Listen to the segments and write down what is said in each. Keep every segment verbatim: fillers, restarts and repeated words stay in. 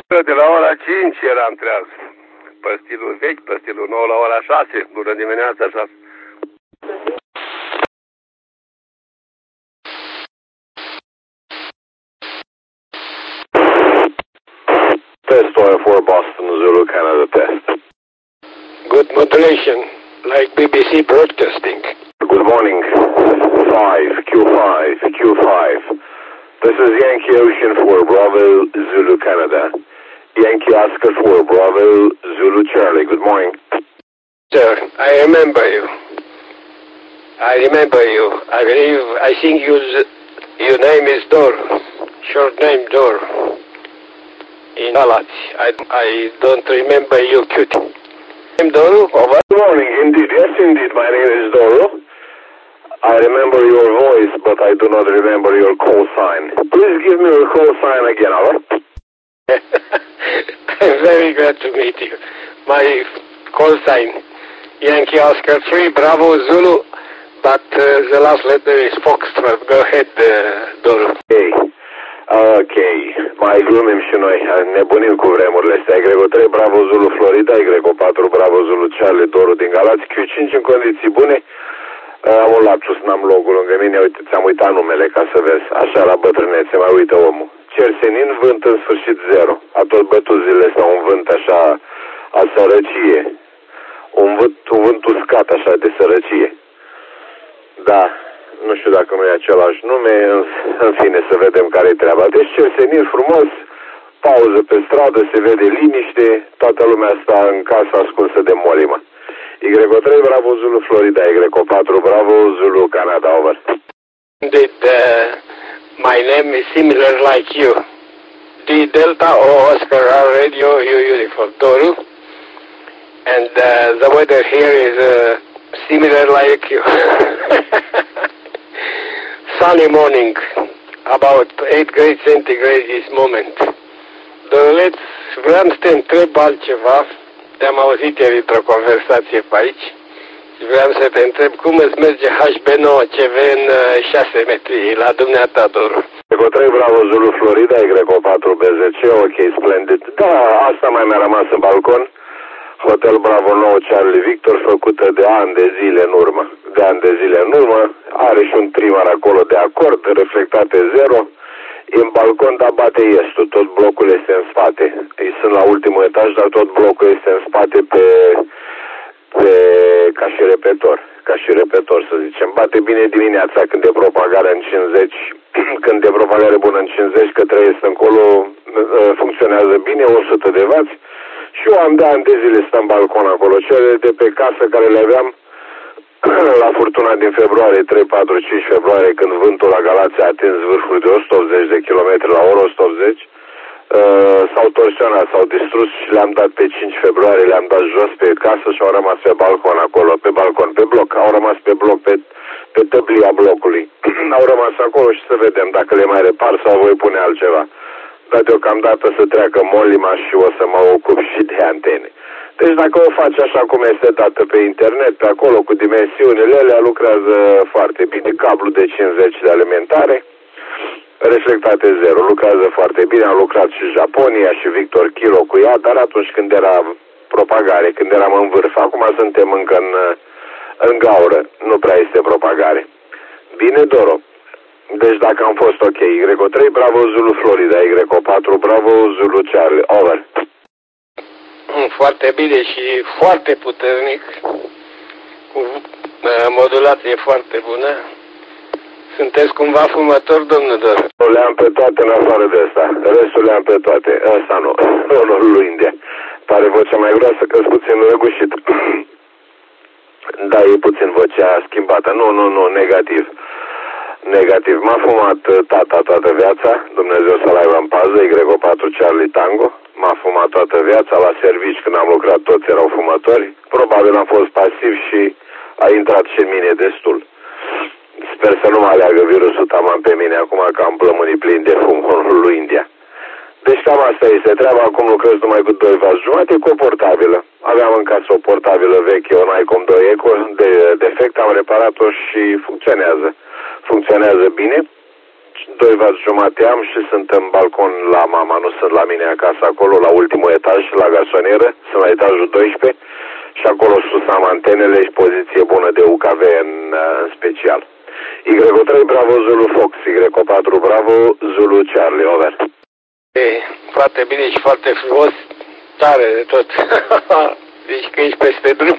De la ora cinci eram treaz. Pe stilul vechi, pe stilul nou, la ora șase. Bună dimineața, șase. Test one four Boston Zulu Canada test. Good modulation, like B B C broadcasting. Good morning. five, Q five, Q five. This is Yankee Ocean for Bravo Zulu Canada. Yankee Oscar for Bravo Zulu Charlie. Good morning. Sir, I remember you. I remember you. I believe, I think you, your name is Dor. Short name Dor. In Galat. I, I don't remember you, cutie. I'm Doru, over. Good morning. Indeed. Yes, indeed. My name is Doru. I remember your voice, but I do not remember your call sign. Please give me your call sign again, all right? I'm very glad to meet you. My call sign, Yankee Oscar three, Bravo Zulu, but uh, the last letter is Foxtrot. Go ahead, uh, Doru. Okay. Ok. Mai glumim și noi. Nebunim cu vremurile astea. Grego trei, Bravo Zulu Florida, Grego patru, Bravo Zulu Charlie, Doru din Galați, Q cinci în condiții bune. Am un lapsus, n-am logul lângă mine. Uite, ți-am uitat numele ca să vezi. Așa la bătrânețe, mai uită omul. Cer senin, vânt în sfârșit zero. A tot bătut zilele astea un vânt așa a sărăcie. Un vânt, un vânt uscat așa de sărăcie. Da, nu știu dacă nu e același nume, în, în fine să vedem care-i treaba. Deci cer senin frumos, pauză pe stradă, se vede liniște, toată lumea sta în casă ascunsă de molimă. Y trei, Bravo Zulu Florida, Y patru, Bravo Zulu Canada, over. Did, uh, my name is similar like you. D Delta O Oscar R Radio U Uniform Doru. And uh, the weather here is uh, similar like you. Sunny morning, about eight grade centigrade this moment. Doru, let's, vreau să te întreb altceva. Te-am auzit ieri într-o conversație pe aici. Vreau să te întreb cum îți merge H B nouă C V în șase metri la dumneata, Doru. Y trei, Bravo Zulu Florida, Y patru B Z C, ok, splendid. Da, asta mai mi-a rămas în balcon. Hotel Bravo nouă Charlie Victor, făcută de ani de zile în urmă. De ani de zile în urmă. Are și un trimmer acolo de acord, reflectate zero. E în balcon, dar bate estul. Tot blocul este în spate. Ei sunt la ultimul etaj, dar tot blocul este în spate pe... pe ca și repetor, ca și repetor să zicem. Bate bine dimineața când e propagare în cincizeci, când e propagare bună în cincizeci, că trăiesc încolo, funcționează bine, o sută de wați. Și eu am de ani de zile stă în balcon acolo, cele de pe casă care le aveam la furtuna din februarie, trei, patru, cinci februarie, când vântul la Galați a atins vârful de o sută optzeci de kilometri la oră, o sută optzeci. Uh, s-au torsionat, s-au distrus și le-am dat pe cinci februarie, le-am dat jos pe casă și au rămas pe balcon acolo, pe balcon, pe bloc, au rămas pe bloc, pe, pe tăblia blocului. Au rămas acolo și să vedem dacă le mai repar sau voi pune altceva. Dar deocamdată să treacă molima și o să mă ocup și de antene. Deci dacă o faci așa cum este dată pe internet, pe acolo cu dimensiunile alea, lucrează foarte bine. Cablu de cincizeci de alimentare, reflectate zero, lucrează foarte bine, am lucrat și Japonia și Victor Kilo cu ea, dar atunci când era propagare, când eram în vârf, acum suntem încă în, în gaură, nu prea este propagare. Bine, Doro. Deci dacă am fost ok, Y trei, Bravo Zulu Florida, Y patru, Bravo Zulu Charlie, over. Foarte bine și foarte puternic, cu modulație foarte bună. Sunteți cumva fumător, domnul Dor? Le-am pe toate în afară de asta. Restul le-am pe toate. Asta nu. Onorul lui India. Pare vocea mai groasă că-s puțin răgușit. Da, e puțin vocea schimbată. Nu, nu, nu, negativ. Negativ. M-a fumat tata toată viața. Dumnezeu să-l aibă în pază. Y patru Charlie Tango. M-a fumat toată viața. La servici când am lucrat toți erau fumători. Probabil am fost pasiv și a intrat și în mine destul. Sper să nu mă aleagă virusul taman pe mine acum că am plămânii plini de fum în lui India. Deci cam asta este treaba. Acum lucrez numai cu doi vați jumate cu o portabilă. Aveam în casă o portabilă veche, o Nicom doi Eco de defect, am reparat-o și funcționează. Funcționează bine. doi vați jumate am și sunt în balcon la mama, nu sunt la mine acasă acolo, la ultimul etaj, la garsonieră, sunt la etajul doisprezece și acolo sus am antenele și poziție bună de U K V în, în special. Y trei Bravo Zulu Fox, Y patru Bravo Zulu Charlie, over. E, foarte bine și foarte frumos, tare de tot. Deci că ești peste drum.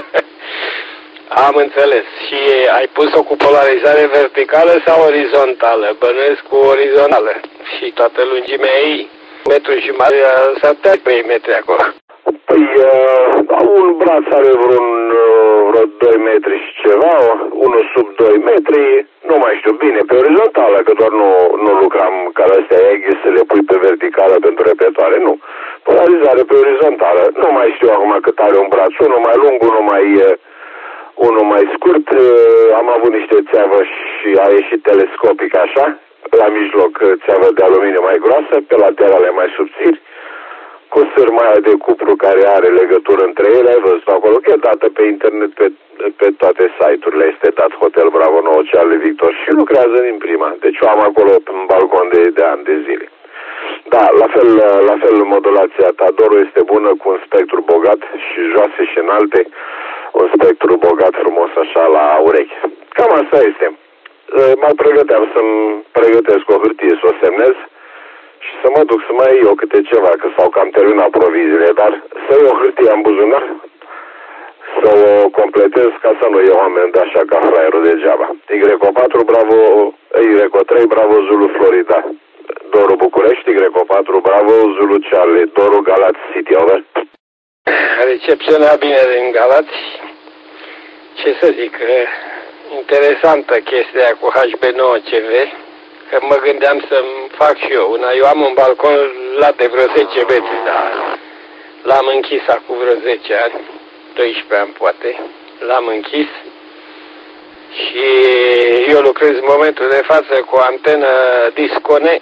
Am înțeles. Și ai pus-o cu polarizare verticală sau orizontală? Bănuiesc cu orizontală. Și toată lungimea ei, metru și mai, s-ar putea trei metri acolo. Păi, uh, un braț are vreun, uh, vreo doi metri și ceva, unul sub doi metri, nu mai știu bine, pe orizontală, că doar nu, nu lucram ca astea eghe să le pui pe verticală pentru repetoare, nu. Polarizare pe orizontală, nu mai știu acum cât are un braț, unul mai lung, unul mai... Uh, unul mai scurt, am avut niște țeavă și a ieșit telescopic așa, la mijloc țeavă de aluminiu mai groasă, pe laterale mai subțiri, cu sârmaia de cupru care are legătură între ele, ai văzut acolo, că e dată pe internet, pe, pe toate site-urile, este dat Hotel Bravo nouă Charlie Victor și lucrează din prima, deci o am acolo în balcon de, de ani de zile. Da, la fel, la fel modulația Tadoro este bună, cu un spectru bogat și joase și înalte, un spectru bogat frumos așa la urechi. Cam asta este. Mă pregăteam să-mi pregătesc o hârtie să o semnez și să mă duc să mai iau câte ceva, că s-au cam terminat proviziile, dar să iau o hârtie în buzunar, să o completez ca să nu iau amendă așa ca fraierul degeaba. Y patru Bravo, Y trei Bravo Zulu Florida, Doru București, Y patru Bravo Zulu Charlie, Doru Galați City, over. Recepționa bine din Galați. Ce să zic, interesantă chestia cu H B nouă C V, că mă gândeam să-mi fac și eu una. Eu am un balcon la de vreo zece metri, dar l-am închis acum vreo zece ani, doisprezece ani poate, l-am închis și eu lucrez în momentul de față cu o antenă Discone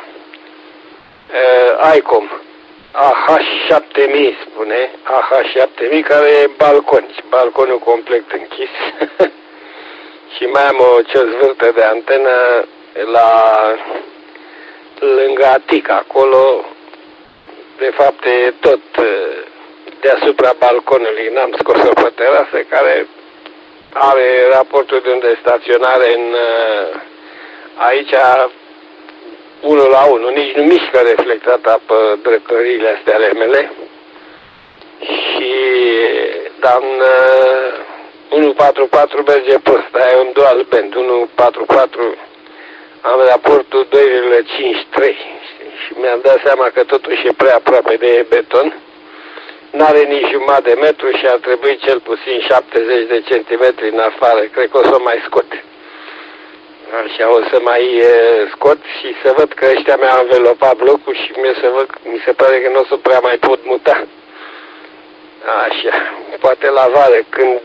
uh, ICOM A H șapte mii, spune, A H șapte mii, care e balcon, balconul complet închis. Și mai am o ciozvârtă de antenă la lângă Atic, acolo, de fapt e tot deasupra balconului, n-am scos-o pe terasă, care are raportul de unde staționare în aici unul la unul, nici nu mișcă reflectata pe dreptările astea ale mele. Și dar în uh, unu patru patru merge pe ăsta, e un dual band, unu patru patru am raportul doi virgulă cincizeci și trei și mi-am dat seama că totuși e prea aproape de beton. N-are nici jumătate de metru și ar trebui cel puțin șaptezeci de centimetri în afară, cred că o să o mai scot. Așa, o să mai e, scot și să văd că ăștia mi-au învelopat blocul și mi se, văd, mi se pare că nu o să prea mai pot muta. Așa, poate la vară când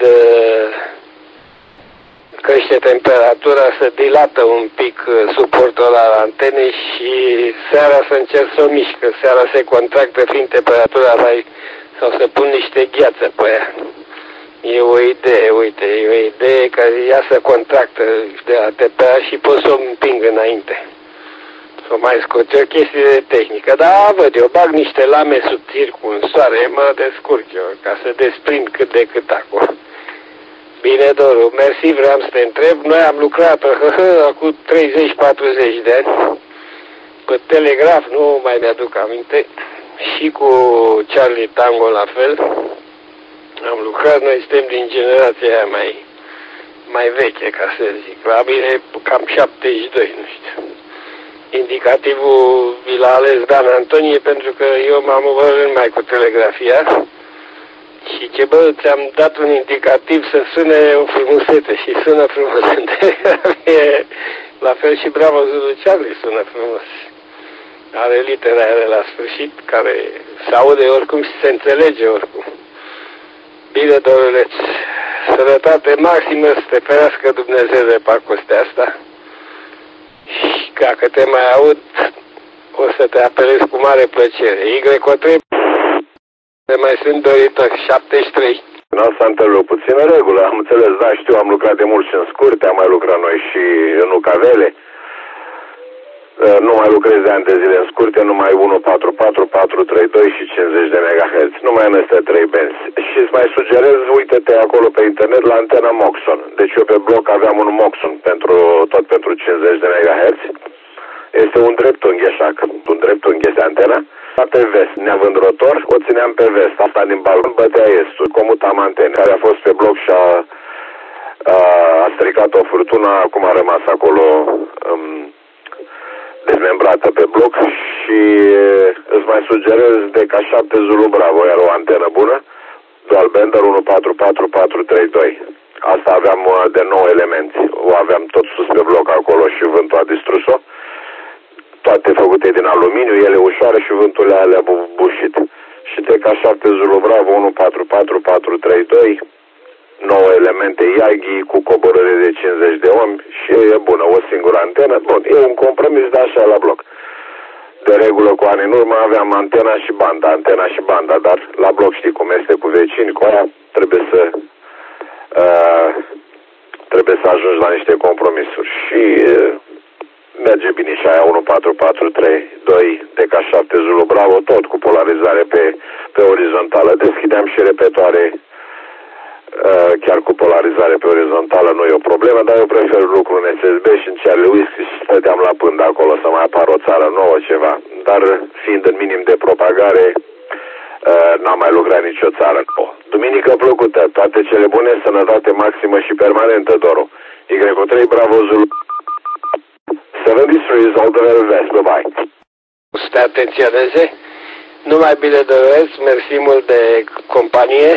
crește temperatura să dilată un pic suportul al antenei și seara să încerc să o mișcă. Seara se contractă fiind temperatura mai, sau să pun niște gheață pe ea. E o idee, uite, e o idee care ea se contractă de la T P A și pot să o împing înainte. Să o mai scot, o chestie de tehnică, dar văd, eu bag niște lame subțiri cu un soare, mă descurc eu, ca să desprind cât de cât acolo. Bine, Doru, mersi, vreau să te întreb, noi am lucrat pe H H acum treizeci patruzeci de ani, pe telegraf, nu mai mi-aduc aminte, și cu Charlie Tango la fel. Am lucrat, noi suntem din generația aia mai, mai veche, ca să zic. La mine cam șaptezeci și doi, nu știu. Indicativul vi l-a ales Dan Antonie pentru că eu m-am urmărit numai cu telegrafia. Și ce bă, ți-am dat un indicativ să sune o frumusețe și sună frumos în telegrafie. La fel și Bravo Zulu Charlie sună frumos. Are litera aia de la sfârșit care se aude oricum și se înțelege oricum. Bine, domnuleț, sănătate maximă, să te ferească Dumnezeu de parcostea asta. Și dacă te mai aud, o să te apelez cu mare plăcere. Y trei, mai sunt doritori, șaptezeci și trei. Asta întâlnit puțin în regulă, am înțeles, da, știu, am lucrat de mult și în scurte, am mai lucrat noi și în U C V-le. Nu mai lucrezi de ani de zile în scurte, numai unu patru patru, patru trei doi și cincizeci de megahertz. Numai în astea trei benzi. Și îți mai sugerez, uite-te acolo pe internet la antena Moxon. Deci eu pe bloc aveam un Moxon, pentru, tot pentru cincizeci de megahertz. Este un dreptunghi așa, un dreptunghi este antena. Pe vest, neavând rotor, o țineam pe vest. Asta din balcon bătea estul, comutam antene, care a fost pe bloc și a, a, a stricat o furtună, acum a rămas acolo um, dezmembrată pe bloc și îți mai sugerez de K șapte Zulu Bravo, iar o antenă bună, dual bender unu patru patru, patru trei doi. Asta aveam de nouă elemente, o aveam tot sus pe bloc acolo și vântul a distrus-o. Toate făcute din aluminiu, ele ușoare și vântul le-a bușit. Și de K șapte Zulu Bravo unu patru patru, patru trei doi, nouă elemente Yagi cu coborâre de cincizeci de ohmi și e bună, o singură antenă. Bun, e un compromis de așa la bloc. De regulă cu ani în urmă aveam antena și banda, antena și banda, dar la bloc știi cum este cu vecini, cu aia trebuie să uh, trebuie să ajungi la niște compromisuri. Și uh, merge bine și aia unu patru patru trei doi de K șapte Zulu Bravo, tot cu polarizare pe, pe orizontală. Deschideam și repetoare chiar cu polarizare pe orizontală, nu e o problemă, dar eu prefer lucru în S S B și în Charlie Whiskey și stăteam la pândă acolo să mai apară o țară nouă, ceva. Dar fiind în minim de propagare, n-am mai lucrat nicio țară nouă. Duminică plăcută, toate cele bune, sănătate maximă și permanentă, Doru. Y trei Bravo Zulu șaptezeci și trei, all the very best, bye-bye. Să te atenționeze, numai bine doresc, mersi mult de companie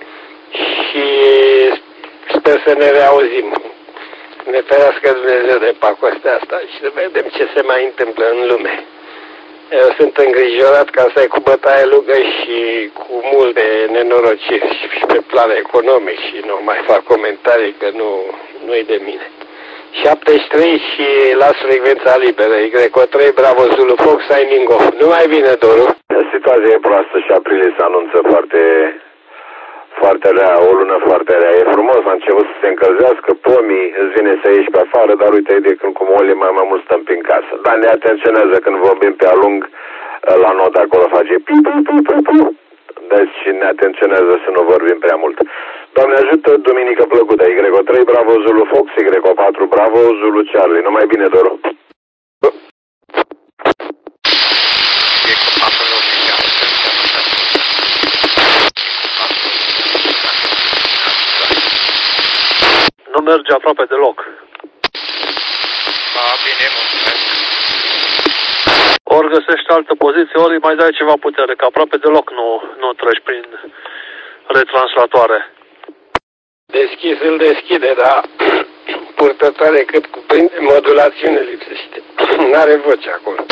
și sper să ne reauzim. Ne ferească Dumnezeu de pacostea asta și să vedem ce se mai întâmplă în lume. Eu sunt îngrijorat că asta e cu bătaie lungă și cu multe nenorociri și pe plan economic și nu mai fac comentarii că nu, nu e de mine. șaptezeci și trei și las frecvența liberă. Y trei Bravo Zulu Fox signing off. Numai bine, Doru. Situația e proastă și aprilie se anunță foarte... foarte rea, o lună foarte rea. E frumos, a început să se încălzească, pomii, îți vine să ieși pe afară, dar uite, de când cu molie mai, mai mult stăm prin casă. Dar ne atenționează când vorbim pe alung, la notă acolo face pi, pi, pi, pi, pi. Deci ne atenționează să nu vorbim prea mult. Doamne ajută, duminică plăcută. Y trei Bravo Zulu Fox, Y patru Bravo Zulu Charlie. Numai bine, Doru. Nu merge aproape deloc. Da, bine, mulțumesc. Ori găsești altă poziție, ori mai dai ceva putere, că aproape deloc nu, nu treci prin retranslatoare. Deschis îl deschide, dar purtătoare cât cuprinde modulațiune lipsește. N-are voce acolo.